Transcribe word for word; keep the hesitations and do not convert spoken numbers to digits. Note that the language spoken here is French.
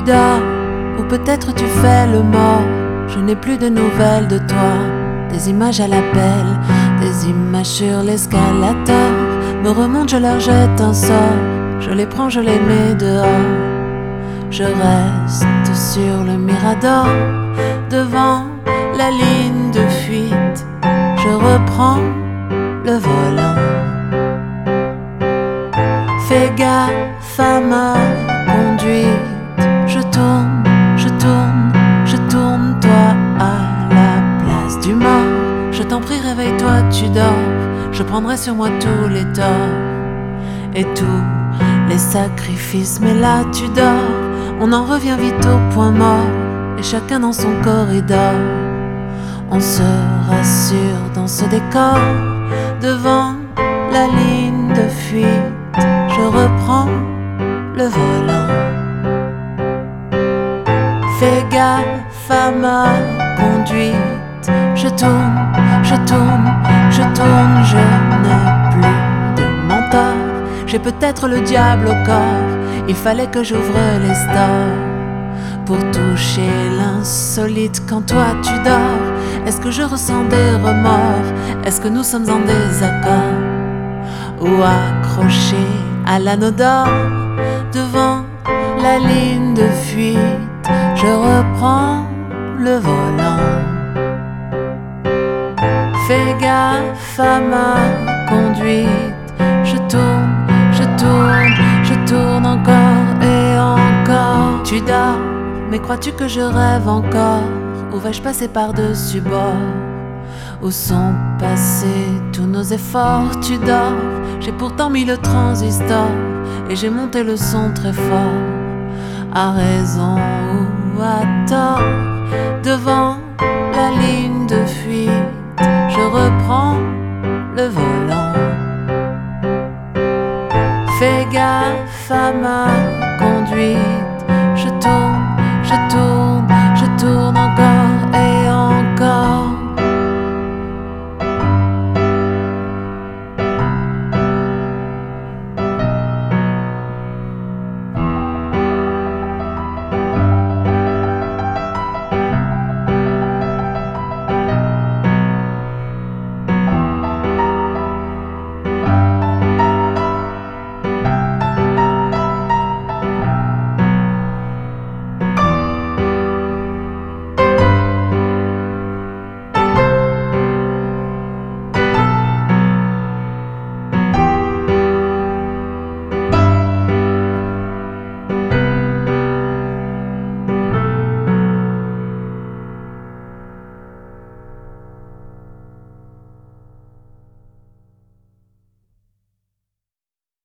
dors, ou peut-être tu fais le mort. Je n'ai plus de nouvelles de toi. Des images à l'appel, des images sur l'escalator me remontent, je leur jette un sort. Je les prends, je les mets dehors. Je reste sur le mirador, devant la ligne de fuite. Je reprends le volant. Fais gaffe à ma conduite. Je tourne, je tourne, je tourne, toi à la place du mort. Je t'en prie, réveille-toi, tu dors. Je prendrai sur moi tous les torts et tous les sacrifices. Mais là tu dors, on en revient vite au point mort. Et chacun dans son corridor, on se rassure dans ce décor. Devant la ligne de fuite, je reprends le volant. Fais gaffe à ma conduite. Je tourne, je tourne, je tourne. Je n'ai plus de mentor. J'ai peut-être le diable au corps. Il fallait que j'ouvre les stores pour toucher l'insolite. Quand toi tu dors, est-ce que je ressens des remords? Est-ce que nous sommes en désaccord? Ou accrochés à l'anneau d'or, devant la ligne de fuite, je reprends le volant. Fais gaffe à ma conduite. Je tourne, je tourne, je tourne encore et encore. Tu dors, mais crois-tu que je rêve encore? Ou vais-je passer par-dessus bord? Où sont passés tous nos efforts? Tu dors, j'ai pourtant mis le transistor et j'ai monté le son très fort. À raison ou à tort, devant la ligne de fuite, je reprends le volant. Fais gaffe à ma